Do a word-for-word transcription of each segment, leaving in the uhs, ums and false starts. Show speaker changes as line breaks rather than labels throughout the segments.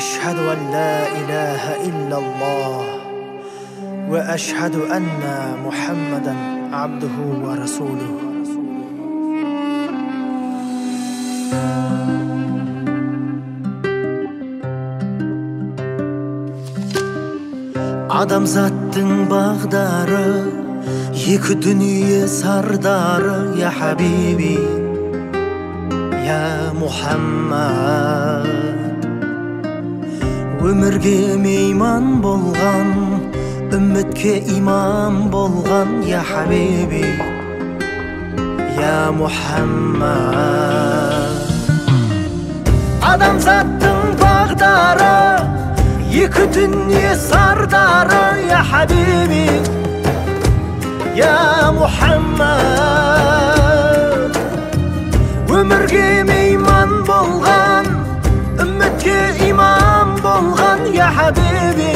أشهد أن لا إله إلا الله وأشهد أن محمدا عبده ورسوله. Адамзаттың бағдары, екі дүние сардары, я хабиби, я Мухаммад. Өмірге мейман болған, үмітке имам болған, я хабиби, я Мухаммад. Адамзаттың бағдары, екі дүние сардары, я хабиби, я Мухаммад. Өмірге мейман болған, үмітке имам болған, я хабиби,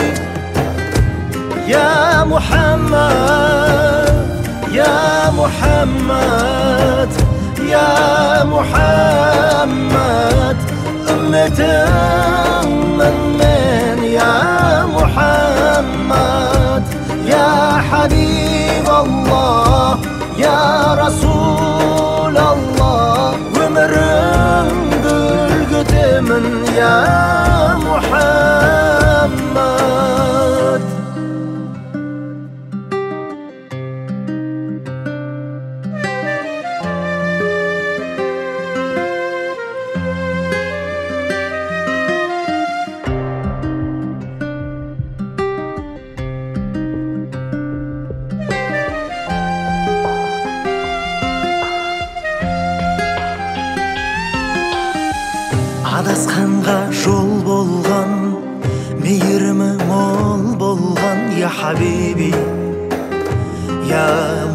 я Мухаммад, я Мухаммад, я Мухаммад. Үмметіңмін мен, я Мухаммад, я Хабиб Аллах, я Расул Аллах. Өміріңді үлгітемін, я Мухаммад. Адасқанға жол болған, мейірімі мол болған, я хабиби, я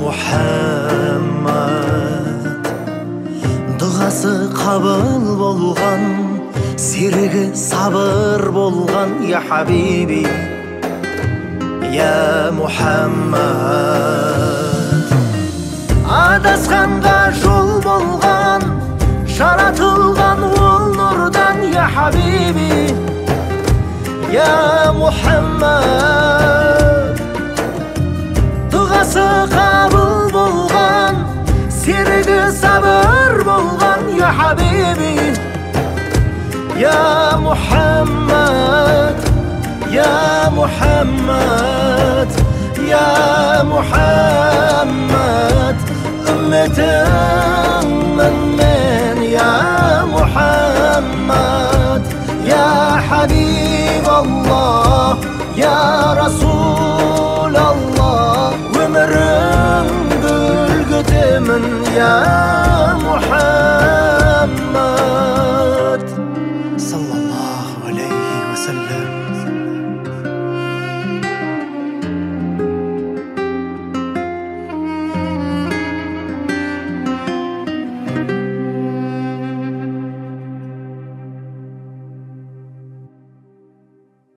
Мухаммад. Дұғасы қабыл болған, серігі сабыр болған, я хабиби, я Мухаммад. Адасқанға жол болған, жаратылған ол нұрдан, я хабиби, я Мухаммад. Дұғасы қабыл болған, серігі сабыр болған, я хабиби, я Мухаммад, я Мухаммад, я Мухаммад. Үмметіңмін мен, я Мухаммад, я Хабиб Аллах, я Расул Аллах. Өміріңді үлгітемін, я